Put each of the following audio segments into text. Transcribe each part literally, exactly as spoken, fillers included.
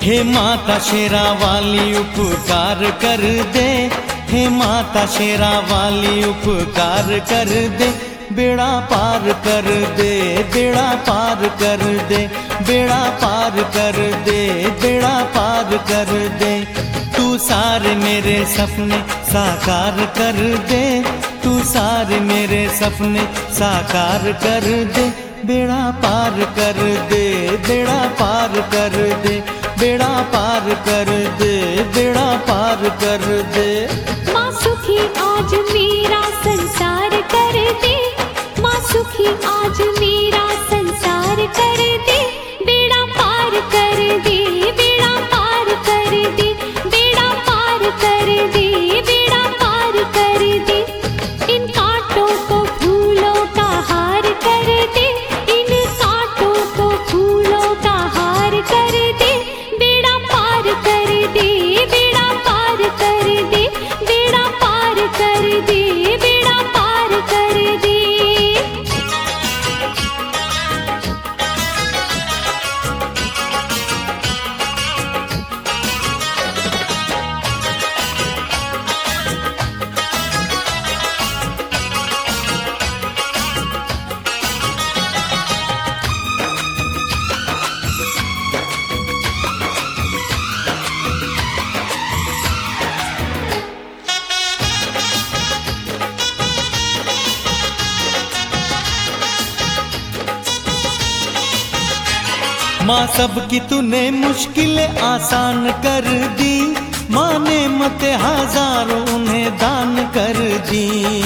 हे माता शेरा वाली उपकार कर दे, हे माता शेरा वाली उपकार कर दे, बेड़ा पार कर दे, बेड़ा पार कर दे, बेड़ा पार कर दे, बेड़ा पार कर दे। तू सारे मेरे सपने साकार कर दे, तू सारे मेरे सपने साकार कर दे, बेड़ा पार कर दे, बेड़ा पार कर दे, बेड़ा पार कर दे, बेड़ा पार कर दे। माँ सुखी आज मेरा संसार कर दे, माँ सुखी आज मेरा संसार कर दे, बेड़ा पार कर दे, बेड़ा पार कर दे, बेड़ा पार कर दे, बेड़ा पार कर दे। इन कांटों को फूलों का हार कर दे, इन कांटों को फूलों का हार कर दे, बेड़ा पार कर दे, बेड़ा पार कर दे, बेड़ा पार कर दे, बेड़ा पार कर दे। माँ सबकी तूने मुश्किलें आसान कर दी, माँ ने मत हजारों उन्हें दान कर दी।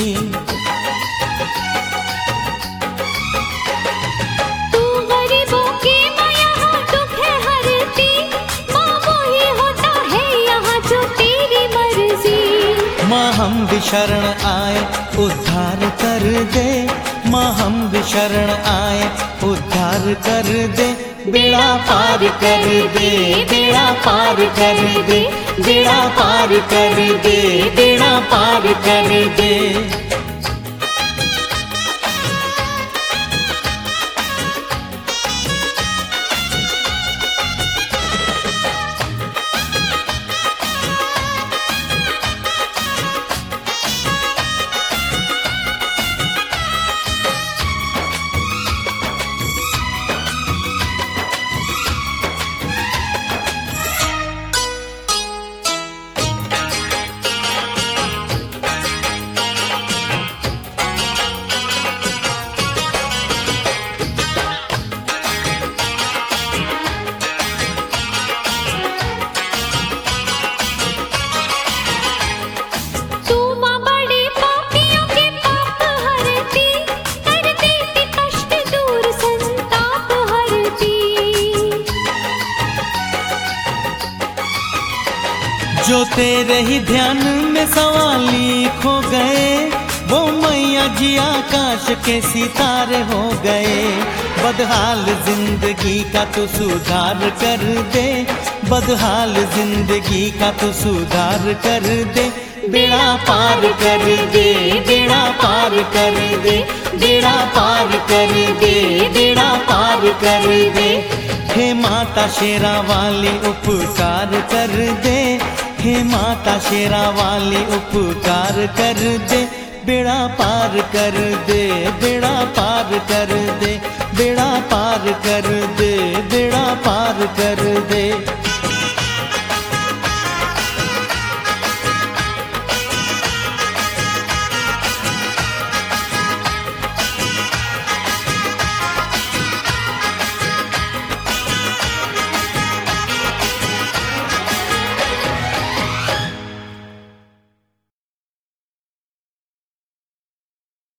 तू गरीबों की माँ यहाँ दुख है हरती, माँ वो ही होता है यहाँ जो तेरी मर्जी। माँ हम भी शरण आए उद्धार कर दे, माँ हम भी शरण आए उद्धार कर दे, बेड़ा पार कर दे, बेड़ा पार कर दे, बेड़ा पार कर दे, बेड़ा पार कर दे। जो तेरे ही ध्यान में सवाली खो गए, वो मैया जी आकाश के सितारे हो गए। बदहाल जिंदगी का तू सुधार कर दे, बदहाल जिंदगी का तू सुधार कर दे, बेड़ा पार कर दे, बेड़ा पार कर दे, बेड़ा पार कर दे, बेड़ा पार कर दे। हे माता शेरा वाली उपकार कर दे, हे माता शेरा वाली उपकार कर दे, बेड़ा पार कर दे, बेड़ा पार कर दे, बेड़ा पार कर दे, बेड़ा पार कर दे।